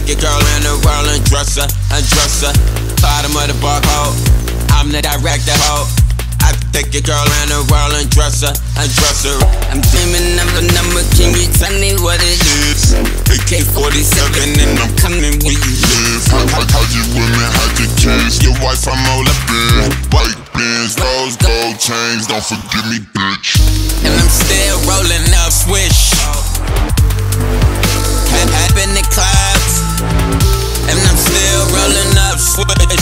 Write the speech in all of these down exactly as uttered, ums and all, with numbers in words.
take your girl in the world and dress her, undress her. Bottom of the barcode, I'm the director, ho. I take your girl in the world and dress her, undress her. I'm dreaming of a number, can you tell me what it is? A K forty-seven and I'm coming where you live. How, how, how you women, how you kids? Your wife, I'm all up in. White Benz, rose gold chains, don't forget me, bitch. And I'm still rolling up swish. Head up in the clouds. And I'm still rolling up swish.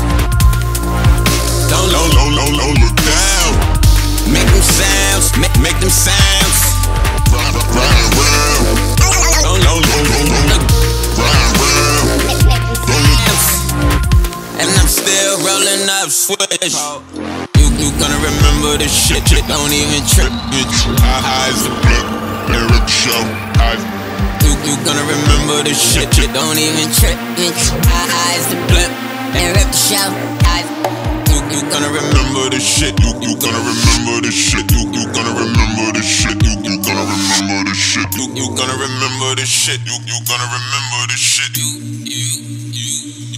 Don't, don't, don't, don't, don't look down. Make them sounds, make, make them sounds. Ride, ride, ride round. Don't, don't, don't, don't, don't look. Ride round. Don't look. And I'm still rolling up swish. You, you gonna remember this shit, shit don't even trip, bitch. Eyes the blip, air up the show. Eyes. You, you gonna remember this shit, shit don't even trip, bitch. Eyes the blimp, and rip the show. Eyes. You, you gonna remember this shit. You, you gonna remember this shit. You, you gonna remember this shit. You, you gonna remember this shit. You, you gonna remember this shit. You, you gonna remember this shit. You, you, you.